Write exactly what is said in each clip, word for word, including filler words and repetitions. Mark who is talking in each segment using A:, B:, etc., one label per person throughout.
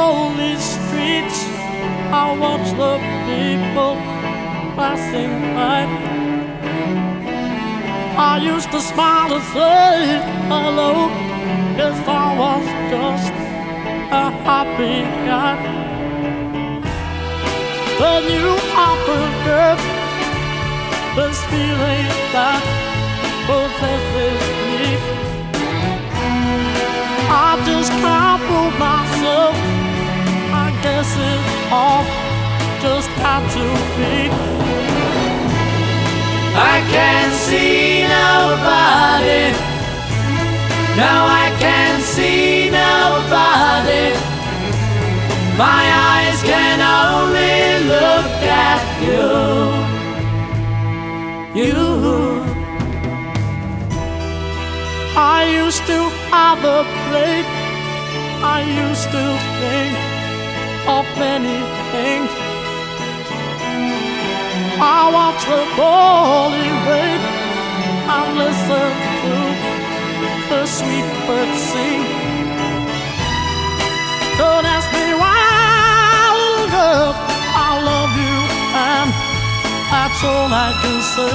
A: lonely streets, I watch the people passing by. I used to smile and say hello, guess I was just a happy guy. Then you offered earth this feeling that possesses me. I just can't fool myself, I guess it all just had to be.
B: I can't see nobody, no, I can't see nobody. My eyes can only look at you, you.
A: I used to have a plate, I used to think of many things. I watch the falling rain and listen to the sweet birds sing. Don't ask me why, little girl, I love you, and that's all I can say.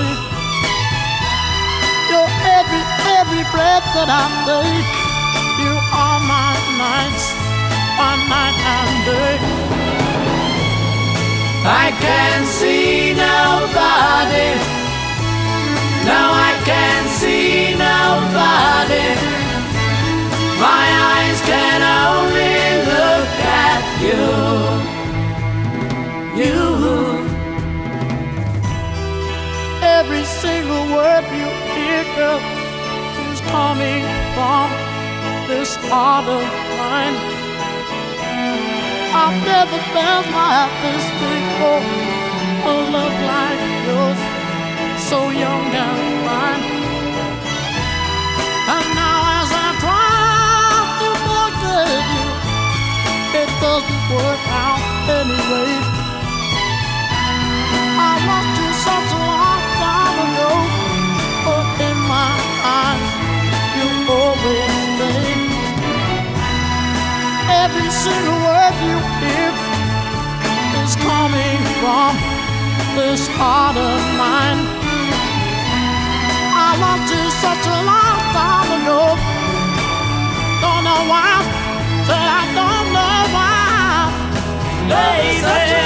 A: You're every, every breath that I take. You are my nights, my night and day.
B: I can't see nobody, no, I can't see nobody. My eyes can only look at you, you.
A: Every single word you hear, girl, is coming from this heart of mine. I've never felt like this before, a love like yours, so young and fine. And now as I try to forget you, it doesn't work out anyway. I loved you such a long time ago, but in my eyes you always stay. Every single word you hear is coming from this heart of mine. I loved you such a long time ago. Don't know why, said I don't know why.
B: They say